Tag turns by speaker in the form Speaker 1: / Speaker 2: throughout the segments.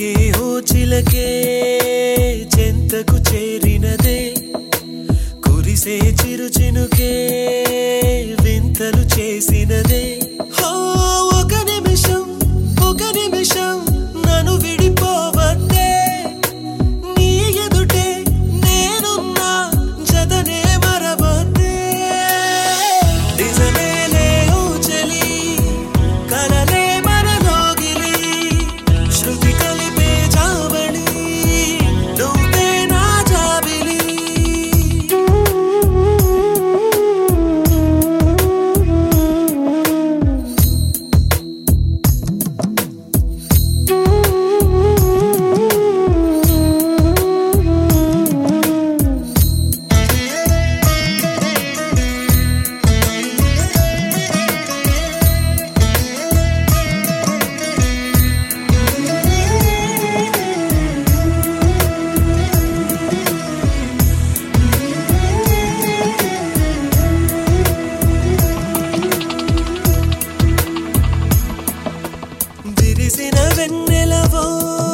Speaker 1: ఉలికే ఓ చిలకే చెంతకు చేరినదే కురిసే చిరు చినుకే వింతలు చేసినదే ఒక నిమిషం నన్ను విడిపోవద్దే నీ ఎదుటే నేనున్నా జతనే మరవద్దే నిజమేలే ఓ చలి కలలే మనలోగిలి శృతి కలిపే జావళి నువ్వే నా జాబిలి విరిసిన వెన్నెలవో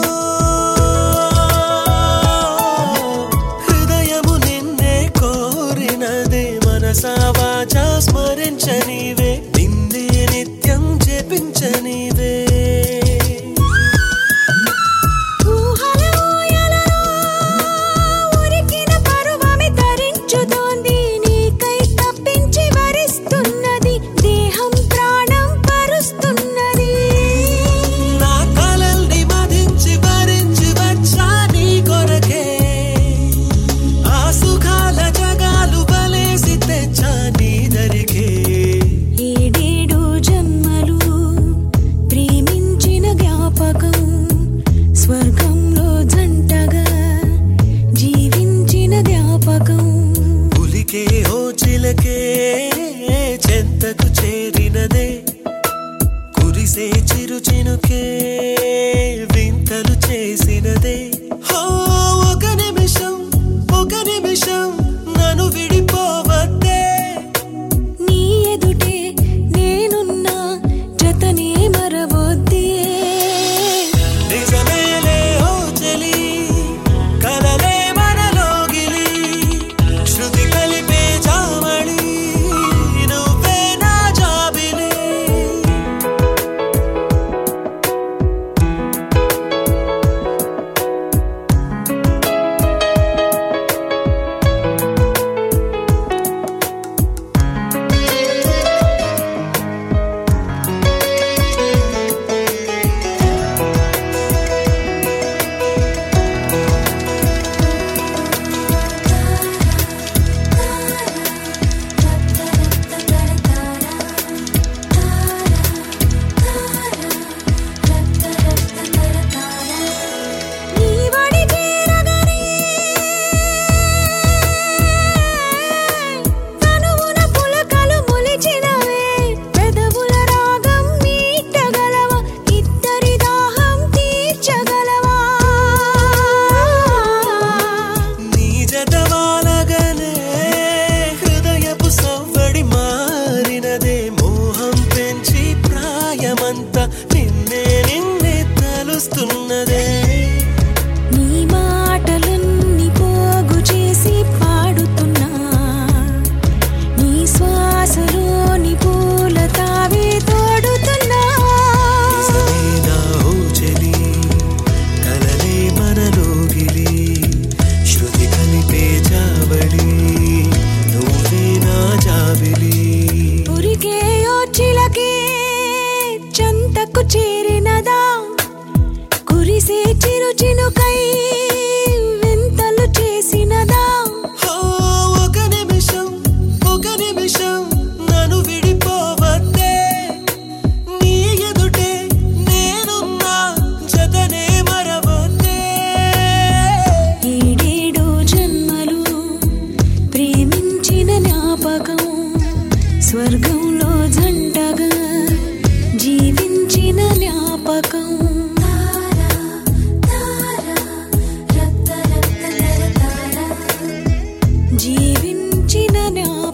Speaker 1: హృదయము నిన్నే కోరినదే మనసా వాచా స్మరించనివే నిన్నే నిత్యం జపించనివే ఉలికే ఓ చిలకే చెంతకు చేరినదే కురిసే చిరు చినుకే వింతలు చేసినదే ఒక నిమిషం నన్ను విడిపోవద్దే
Speaker 2: నీ ఎదుటే నేనున్నా జతనే మరవద్దే
Speaker 1: నిజమేలే ఓ చలి కలలే మనలోగిలి శృతి కలిపే జావళి నువ్వే నా జాబిలి నిన్నే తలుస్తున్నదే
Speaker 2: నీ మాటలన్నీ పోగు చేసి పాడుతున్నా నీ శ్వాసలోని పూల తావి తోడుతున్నా
Speaker 1: నిజమేనా ఓ చలి కలలే మనలోగిలి శృతి కలిపే జావళి నువ్వే నా జాబిలి
Speaker 2: ఉరికే ఓ చిలకే చెంతకు చేరినదా కురిసే చిరు చినుకై వింతలు చేసినదా
Speaker 1: ఒక నిమిషం నన్ను విడిపోవద్దే నీ ఎదుటే నేనున్నా జతనే మరవద్దే
Speaker 2: ఏడేడు జన్మలు ప్రేమించిన జ్ఞాపకం స్వర్గంలో జంటగా జీవించిన జ్ఞాపకం జీవించిన జ్ఞాపకం